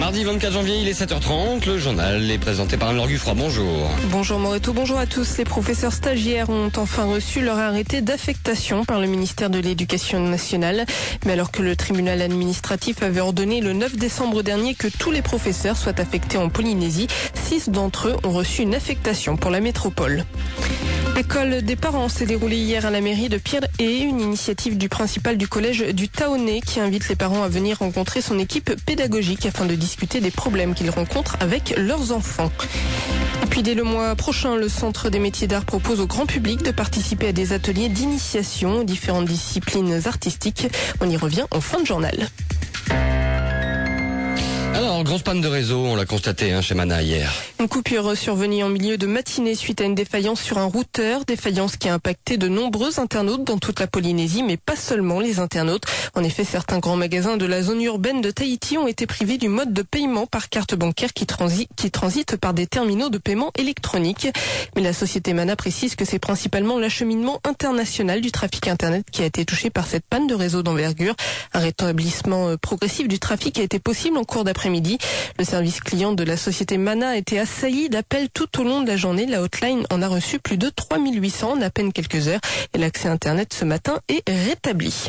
Mardi 24 janvier, il est 7h30. Le journal est présenté par Anne-Laure Guffroy. Bonjour. Bonjour Moreto, bonjour à tous. Les professeurs stagiaires ont enfin reçu leur arrêté d'affectation par le ministère de l'Éducation nationale. Mais alors que le tribunal administratif avait ordonné le 9 décembre dernier que tous les professeurs soient affectés en Polynésie, 6 d'entre eux ont reçu une affectation pour la métropole. L'école des parents s'est déroulée hier à la mairie de Pirée, une initiative du principal du collège du Taoné qui invite les parents à venir rencontrer son équipe pédagogique afin de discuter des problèmes qu'ils rencontrent avec leurs enfants. Et puis dès le mois prochain, le Centre des métiers d'art propose au grand public de participer à des ateliers d'initiation aux différentes disciplines artistiques. On y revient en fin de journal. Alors, grosse panne de réseau, on l'a constaté chez Mana hier. Une coupure survenue en milieu de matinée suite à une défaillance sur un routeur, défaillance qui a impacté de nombreux internautes dans toute la Polynésie, mais pas seulement les internautes. En effet, certains grands magasins de la zone urbaine de Tahiti ont été privés du mode de paiement par carte bancaire qui transite par des terminaux de paiement électroniques. Mais la société Mana précise que c'est principalement l'acheminement international du trafic Internet qui a été touché par cette panne de réseau d'envergure. Un rétablissement progressif du trafic a été possible en cours d'après-midi. Le service client de la société Mana a été assailli d'appels tout au long de la journée. La hotline en a reçu plus de 3800 en à peine quelques heures et l'accès Internet ce matin est rétabli.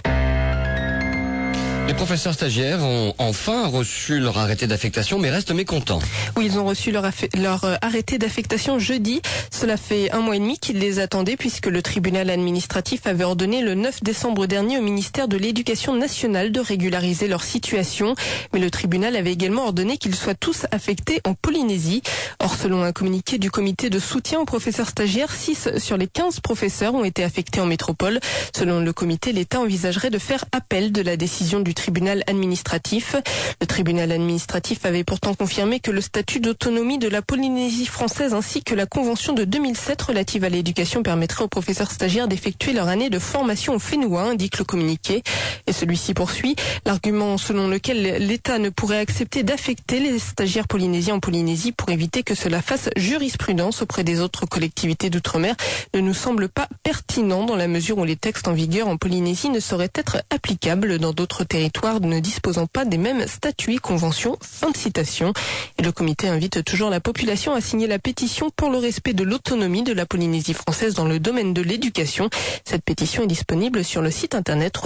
Les professeurs stagiaires ont enfin reçu leur arrêté d'affectation, mais restent mécontents. Oui, ils ont reçu leur arrêté d'affectation jeudi. Cela fait 1 mois et demi qu'ils les attendaient puisque le tribunal administratif avait ordonné le 9 décembre dernier au ministère de l'Éducation nationale de régulariser leur situation. Mais le tribunal avait également ordonné qu'ils soient tous affectés en Polynésie. Or, selon un communiqué du comité de soutien aux professeurs stagiaires, 6 sur les 15 professeurs ont été affectés en métropole. Selon le comité, l'État envisagerait de faire appel de la décision du tribunal administratif. Le tribunal administratif avait pourtant confirmé que le statut d'autonomie de la Polynésie française ainsi que la convention de 2007 relative à l'éducation permettrait aux professeurs stagiaires d'effectuer leur année de formation au Fénoua, indique le communiqué. Et celui-ci poursuit l'argument selon lequel l'État ne pourrait accepter d'affecter les stagiaires polynésiens en Polynésie pour éviter que cela fasse jurisprudence auprès des autres collectivités d'outre-mer ne nous semble pas pertinent dans la mesure où les textes en vigueur en Polynésie ne sauraient être applicables dans d'autres territoires ne disposant pas des mêmes statuts et conventions. Fin de citation. Et le comité invite toujours la population à signer la pétition pour le respect de l'autonomie de la Polynésie française dans le domaine de l'éducation. Cette pétition est disponible sur le site internet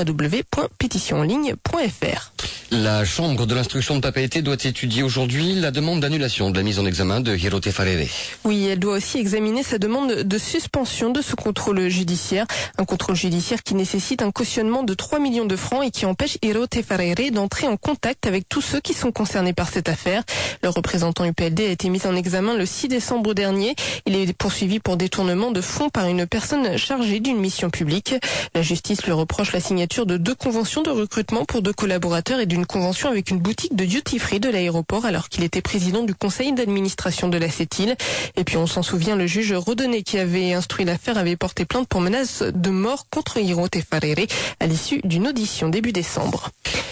www.pétitionenligne.fr. La chambre de l'instruction de Papeete doit étudier aujourd'hui la demande d'annulation de la mise en examen de Hirote Farere. Oui, elle doit aussi examiner sa demande de suspension de ce contrôle judiciaire. Un contrôle judiciaire qui nécessite un cautionnement de 3 millions de francs et qui empêche Hirote Farere d'entrer en contact avec tous ceux qui sont concernés par cette affaire. Le représentant UPLD a été mis en examen le 6 décembre dernier. Il est poursuivi pour détournement de fonds par une personne chargée d'une mission publique. La justice lui reproche la signature de 2 conventions de recrutement pour 2 collaborateurs et d'une convention avec une boutique de duty-free de l'aéroport alors qu'il était président du conseil d'administration de la CETIL. Et puis on s'en souvient, le juge Rodonnet qui avait instruit l'affaire avait porté plainte pour menace de mort contre Hirote Farere à l'issue d'une audition début décembre.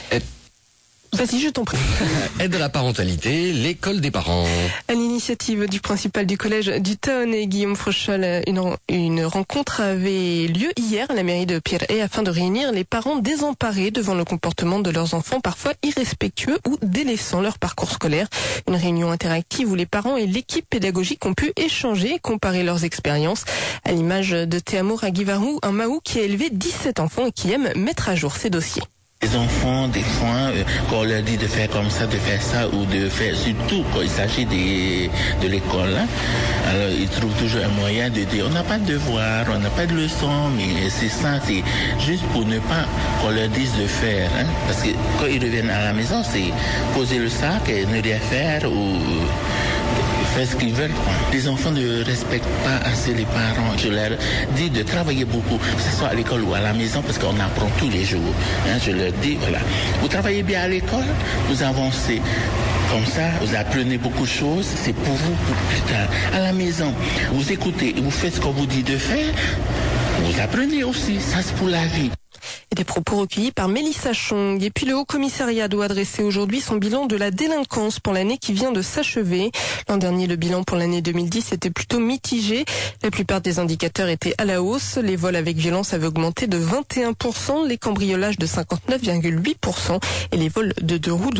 Vas-y, je t'en prie. Aide à la parentalité, l'école des parents. À l'initiative du principal du collège du Taoné, Guillaume Frochol, une rencontre avait lieu hier à la mairie de Pirée afin de réunir les parents désemparés devant le comportement de leurs enfants parfois irrespectueux ou délaissant leur parcours scolaire. Une réunion interactive où les parents et l'équipe pédagogique ont pu échanger et comparer leurs expériences. À l'image de Te Amo Ragivaru, un Mahou qui a élevé 17 enfants et qui aime mettre à jour ses dossiers. Les enfants, des fois, quand on leur dit de faire comme ça, de faire ça, ou de faire, surtout quand il s'agit de l'école, hein, alors ils trouvent toujours un moyen de dire, on n'a pas de devoir, on n'a pas de leçon, mais c'est ça, c'est juste pour ne pas qu'on leur dise de faire, hein, parce que quand ils reviennent à la maison, c'est poser le sac et ne rien faire, ou faire ce qu'ils veulent. Les enfants ne respectent pas assez les parents. Je leur dis de travailler beaucoup, que ce soit à l'école ou à la maison, parce qu'on apprend tous les jours. Hein, je leur dis, voilà, vous travaillez bien à l'école, vous avancez. Comme ça, vous apprenez beaucoup de choses, c'est pour vous pour plus tard. À la maison, vous écoutez, vous faites ce qu'on vous dit de faire, vous apprenez aussi, ça c'est pour la vie. Et des propos recueillis par Mélissa Chong. Et puis le Haut-Commissariat doit adresser aujourd'hui son bilan de la délinquance pour l'année qui vient de s'achever. L'an dernier, le bilan pour l'année 2010 était plutôt mitigé. La plupart des indicateurs étaient à la hausse. Les vols avec violence avaient augmenté de 21%, les cambriolages de 59,8% et les vols de 2 roues de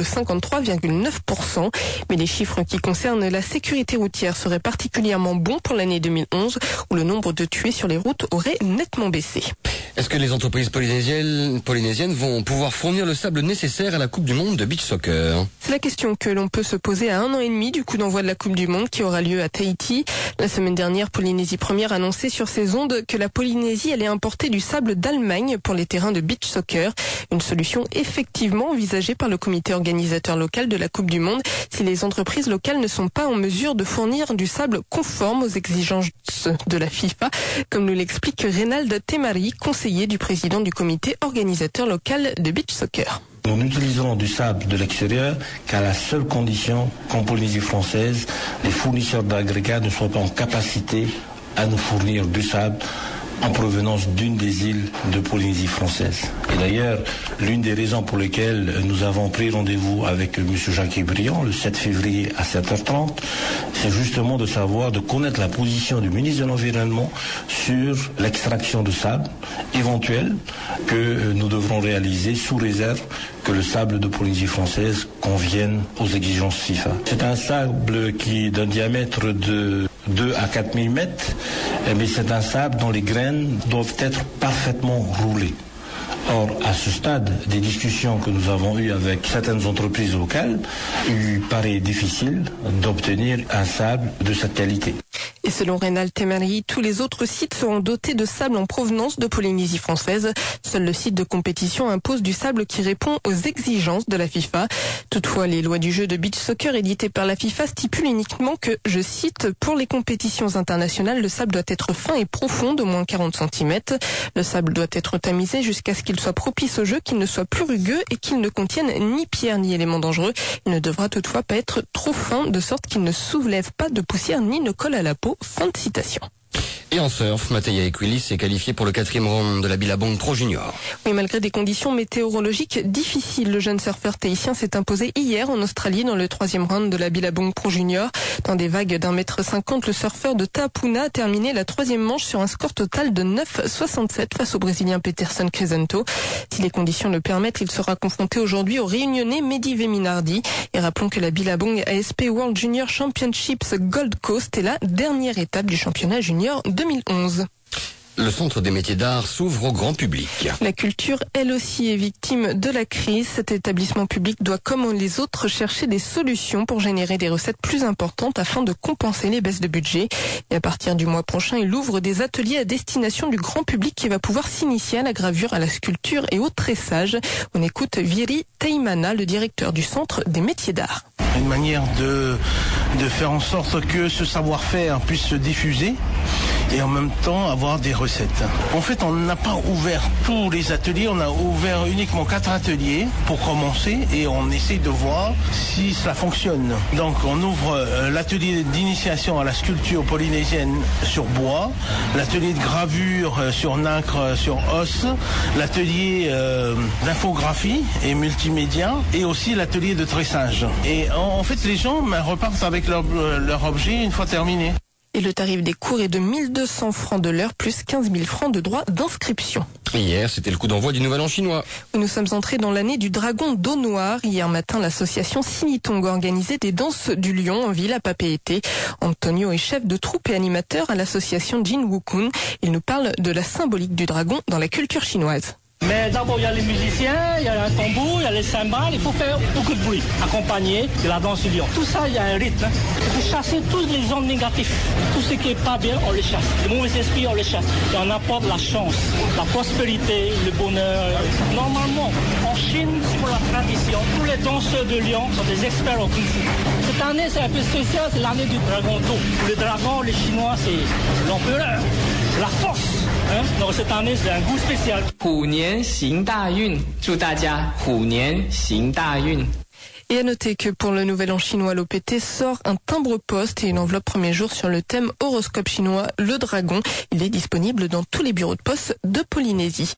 53,9%. Mais les chiffres qui concernent la sécurité routière seraient particulièrement bons pour l'année 2011 où le nombre de tués sur les routes aurait nettement baissé. Est-ce que les entreprises polynésiennes vont pouvoir fournir le sable nécessaire à la Coupe du Monde de beach soccer? C'est la question que l'on peut se poser à 1 an et demi du coup d'envoi de la Coupe du Monde qui aura lieu à Tahiti. La semaine dernière, Polynésie Première annonçait sur ses ondes que la Polynésie allait importer du sable d'Allemagne pour les terrains de beach soccer. Une solution effectivement envisagée par le comité organisateur local de la Coupe du Monde si les entreprises locales ne sont pas en mesure de fournir du sable conforme aux exigences de la FIFA, comme nous l'explique Reynald Temari, conseiller du président du comité organisateur local de beach soccer. Nous n'utiliserons du sable de l'extérieur qu'à la seule condition qu'en Polynésie française, les fournisseurs d'agrégats ne soient pas en capacité à nous fournir du sable en provenance d'une des îles de Polynésie française. Et d'ailleurs, l'une des raisons pour lesquelles nous avons pris rendez-vous avec M. Jacques Briand le 7 février à 7h30, c'est justement de connaître la position du ministre de l'Environnement sur l'extraction de sable éventuelle que nous devrons réaliser sous réserve que le sable de Polynésie française convienne aux exigences FIFA. C'est un sable qui d'un diamètre de 2 à 4 mm, mais c'est un sable dont les graines doivent être parfaitement roulées. Or, à ce stade, des discussions que nous avons eues avec certaines entreprises locales, il paraît difficile d'obtenir un sable de cette qualité. Et selon Reynald Temari, tous les autres sites seront dotés de sable en provenance de Polynésie française. Seul le site de compétition impose du sable qui répond aux exigences de la FIFA. Toutefois, les lois du jeu de beach soccer éditées par la FIFA stipulent uniquement que, je cite, pour les compétitions internationales, le sable doit être fin et profond d'au moins 40 cm. Le sable doit être tamisé jusqu'à ce qu'il soit propice au jeu, qu'il ne soit plus rugueux et qu'il ne contienne ni pierre ni éléments dangereux. Il ne devra toutefois pas être trop fin, de sorte qu'il ne soulève pas de poussière ni ne colle à la peau. Fin de citation. Et en surf, Mateja Equilis s'est qualifié pour le 4e round de la Billabong Pro Junior. Oui, malgré des conditions météorologiques difficiles, le jeune surfeur tahitien s'est imposé hier en Australie dans le 3e round de la Billabong Pro Junior. Dans des vagues d'1,50 m, le surfeur de Tapuna a terminé la 3e manche sur un score total de 9,67 face au Brésilien Peterson Crescento. Si les conditions le permettent, il sera confronté aujourd'hui au Réunionnais Mehdi Veminardi. Et rappelons que la Billabong ASP World Junior Championships Gold Coast est la dernière étape du championnat junior 2011. Le Centre des métiers d'art s'ouvre au grand public. La culture, elle aussi, est victime de la crise. Cet établissement public doit, comme les autres, chercher des solutions pour générer des recettes plus importantes afin de compenser les baisses de budget. Et à partir du mois prochain, il ouvre des ateliers à destination du grand public qui va pouvoir s'initier à la gravure, à la sculpture et au tressage. On écoute Viri Teimana, le directeur du Centre des métiers d'art. Une manière de faire en sorte que ce savoir-faire puisse se diffuser et en même temps avoir des recettes. En fait, on n'a pas ouvert tous les ateliers, on a ouvert uniquement 4 ateliers pour commencer et on essaie de voir si ça fonctionne. Donc on ouvre l'atelier d'initiation à la sculpture polynésienne sur bois, l'atelier de gravure sur nacre, sur os, l'atelier d'infographie et multimédia et aussi l'atelier de tressage. Et en fait, les gens repartent avec leur objet une fois terminé. Et le tarif des cours est de 1200 francs de l'heure plus 15 000 francs de droits d'inscription. Hier, c'était le coup d'envoi du Nouvel An chinois. Nous sommes entrés dans l'année du dragon d'eau noire. Hier matin, l'association Sinitong a organisé des danses du lion en ville à Papeete. Antonio est chef de troupe et animateur à l'association Jin Wukun. Il nous parle de la symbolique du dragon dans la culture chinoise. Mais d'abord, il y a les musiciens, il y a un tambour, il y a les cymbales, il faut faire beaucoup de bruit, accompagné de la danse du lion. Tout ça, il y a un rythme. Il faut chasser tous les ondes négatives. Tout ce qui n'est pas bien, on les chasse. Les mauvais esprits, on les chasse. Et on apporte la chance, la prospérité, le bonheur. Normalement, en Chine, pour la tradition, tous les danseurs de lion sont des experts au Kung Fu. Cette année, c'est un peu spécial, c'est l'année du dragon d'eau. Le dragon, les Chinois, c'est l'empereur, la force. Donc cette année, c'est un goût spécial. 虎年行大运，祝大家虎年行大运。 Et à noter que pour le Nouvel An chinois, l'OPT sort un timbre-poste et une enveloppe premier jour sur le thème horoscope chinois, le dragon. Il est disponible dans tous les bureaux de poste de Polynésie.